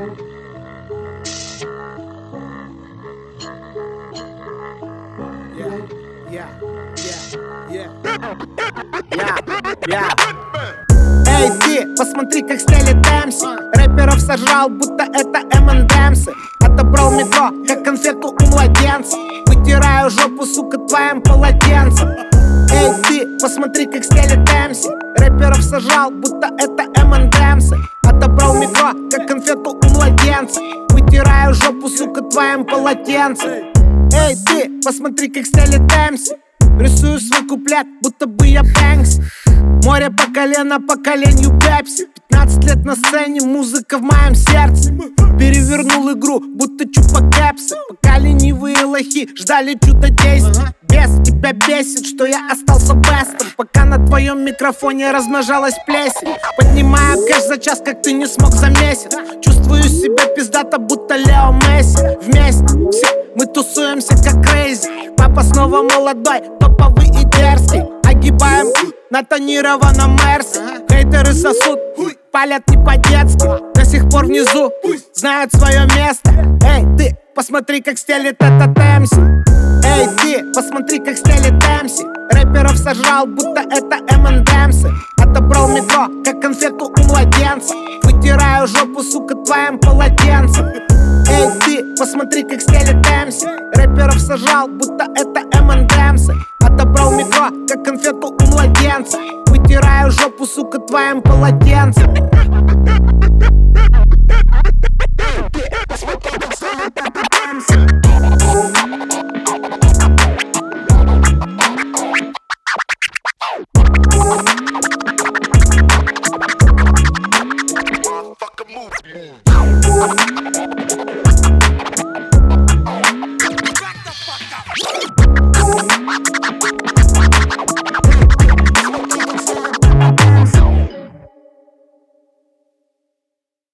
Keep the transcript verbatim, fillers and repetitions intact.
Эй, ты, посмотри, как стелит Дэмси. Рэперов сожрал, будто это эм энд эмсы. Отобрал метро, как конфету у младенца. Вытираю жопу, сука, твоим полотенцем. Эй, ты, посмотри, как стелит Дэмси. Рэперов сожрал, будто это эм энд эмсы. Отобрал метро, как конфету у младенца. Вытираю жопу, сука, твоим полотенцем. Эй, ты, посмотри, как стелит Дэмси. Рисую свой куплет, будто бы я Бэнкс. Море по колено, по коленью Пепси. Пятнадцать лет на сцене, музыка в моем сердце. Перевернул игру, будто чупа-кэпсы. Пока ленивые лохи ждали чудодействий. Бес, тебя бесит, что я остался бестом. Пока на твоем микрофоне размножалась плесень. Поднимаю кэш за час, как ты не смог за месяц. Чувствую себя пиздато, будто Лео Месси. Вместе все мы тусуемся как крейзи. Папа снова молодой, топовый и дерзкий. Огибаем на тонированном Мерсе. Хейтеры сосут, палят не по-детски. До сих пор внизу знают свое место. Эй, ты, посмотри, как стелит этот эм си. Эй, ты, посмотри, как стелит эм си. Рэперов сожрал, будто это эм энд эмсы. Отобрал метро, как конфету у младенца. Вытираю жопу, сука, твоим полотенцем. Эй, ты, посмотри, как стелит эм си. Рэперов сожрал, будто это эм энд эмсы. Отобрал метро, как конфету у младенца. Вытираю жопу, сука, твоим полотенцем. Motherfucker, move.